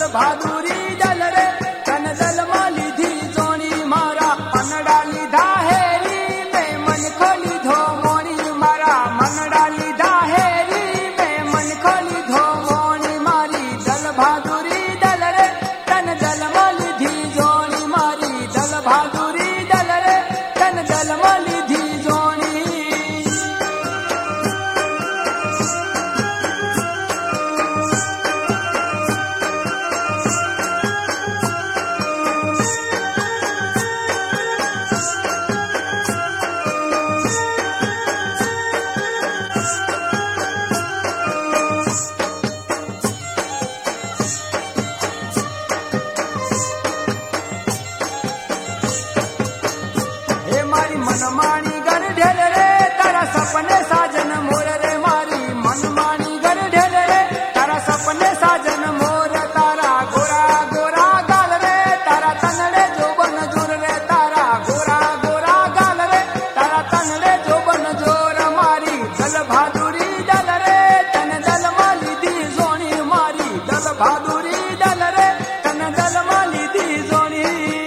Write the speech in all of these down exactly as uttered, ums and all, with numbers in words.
बहादुरी दल रे तन दल माली धी जोनी मारा मनड़ा लीधा हेरी में मन खोली धो मोनी मारा मनड़ा लीधा हेरी में मन खोली धो मोनी मारी दल बहादुरी दल रे तन दल माली धी जोनी मारी दल बहादुरी दल रे तन दल माली धी जोनी मनमानी गर ढेल रे तारा सपने साजन मोर रे मारी मनमानी गर ढेल रे तारा सपने साजन मोर तारा गोरा गोरा गाल रे तारा तनड़े जोबन जोर रे तारा गोरा गोरा गाल रे तारा तनड़े जोबन जोर मारी दल बहादुरी दल रे तन दल माली दी जोनी मारी दल बहादुरी दल रे तन दल माली दी जोनी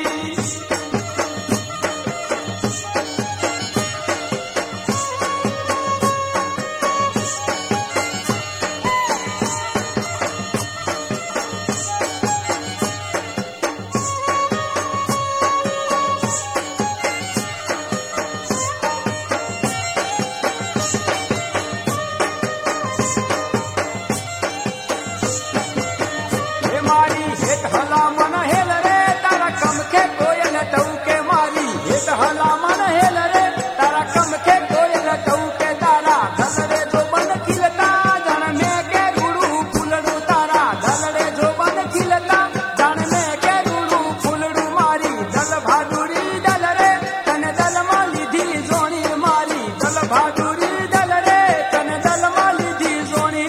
हला मन हेल रे तारा कम के कोयल तऊ के मारी हेत हला मन हेल रे तारा कम के कोयल तऊ के तारा धल रे जो बन खिलता जन में के गुड़ू फुलड़ू तारा धल रे जो बन खिलता जन में के गुड़ू फुलड़ू मारी दल बहादुरी दल रे तन दल माली धी जोनी मारी दल बहादुरी दल रे तन दल माली धी जोनी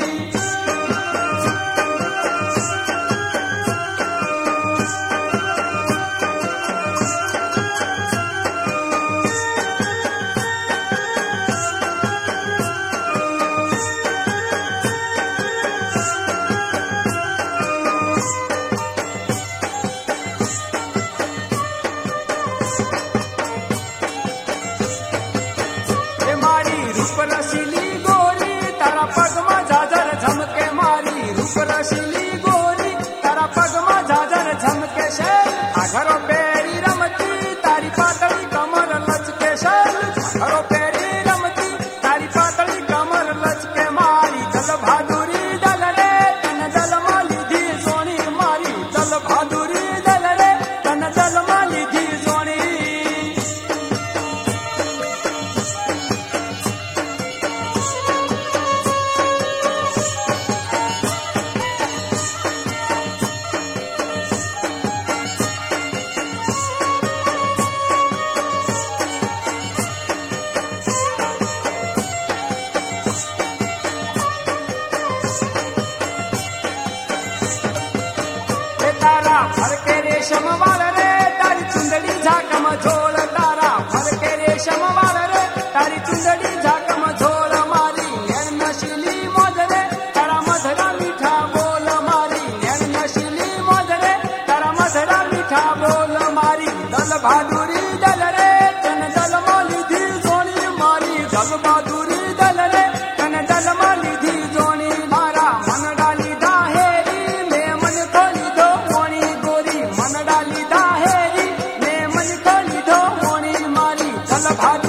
रूप रसीली गोरी तारा पगमा झाझर झमके मारी रूप रसीली गोरी तारा पगमा झाझर झमके शैल आघरो पेरी रमती तारी पातली कमर लचके शैल आघरो पेरी रमती तारी पातली कमर लचके मारी दल बहादुरी दल रे तन दल माली धी सोनी मारी दल बहादुरी दल रे तन दल माली धी सोनी फर के रेशम वाल रे तारी चुंदड़ी झाकम झोल तारा फर के रेशम वाल रे तारी चुंदड़ी झाकम झोल मारी नैन नशीली मौज रे तारा मधुरा मीठा बोल मारी नैन नशीली मौज रे तारा मधुरा मीठा बोल मारी दल बहादुरी दल रे तन दल माली धी जोनी मारी दल बहादुरी दल रे तन दल माली धी जोनी मारा मन डाली दा हेरी में मन खोली दो मोनी मन डाली दा हेरी ने मन खोली दो मोनी मारी दल बहादुरी